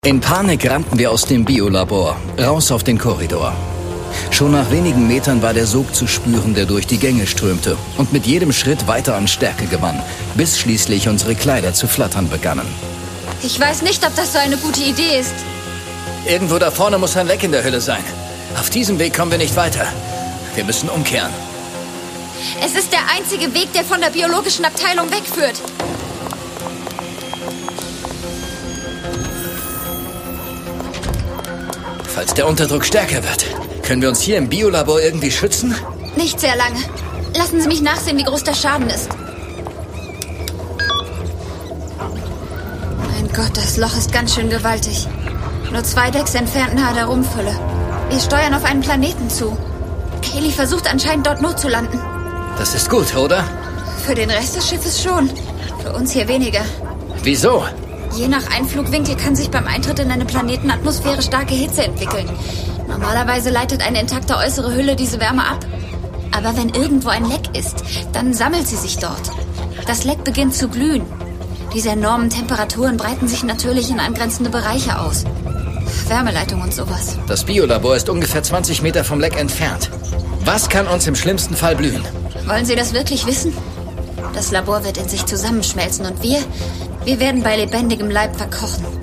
In Panik rannten wir aus dem Biolabor, raus auf den Korridor. Schon nach wenigen Metern war der Sog zu spüren, der durch die Gänge strömte und mit jedem Schritt weiter an Stärke gewann, bis schließlich unsere Kleider zu flattern begannen. Ich weiß nicht, ob das so eine gute Idee ist. Irgendwo da vorne muss ein Leck in der Hülle sein. Auf diesem Weg kommen wir nicht weiter. Wir müssen umkehren. Es ist der einzige Weg, der von der biologischen Abteilung wegführt. Falls der Unterdruck stärker wird, können wir uns hier im Biolabor irgendwie schützen? Nicht sehr lange. Lassen Sie mich nachsehen, wie groß der Schaden ist. Mein Gott, das Loch ist ganz schön gewaltig. Nur 2 Decks entfernt nahe der Rumpfülle. Wir steuern auf einen Planeten zu. Kaylee versucht anscheinend dort notzulanden. Das ist gut, oder? Für den Rest des Schiffes schon. Für uns hier weniger. Wieso? Je nach Einflugwinkel kann sich beim Eintritt in eine Planetenatmosphäre starke Hitze entwickeln. Normalerweise leitet eine intakte äußere Hülle diese Wärme ab. Aber wenn irgendwo ein Leck ist, dann sammelt sie sich dort. Das Leck beginnt zu glühen. Diese enormen Temperaturen breiten sich natürlich in angrenzende Bereiche aus. Wärmeleitung und sowas. Das Biolabor ist ungefähr 20 Meter vom Leck entfernt. Was kann uns im schlimmsten Fall blühen? Wollen Sie das wirklich wissen? Das Labor wird in sich zusammenschmelzen und wir werden bei lebendigem Leib verkochen.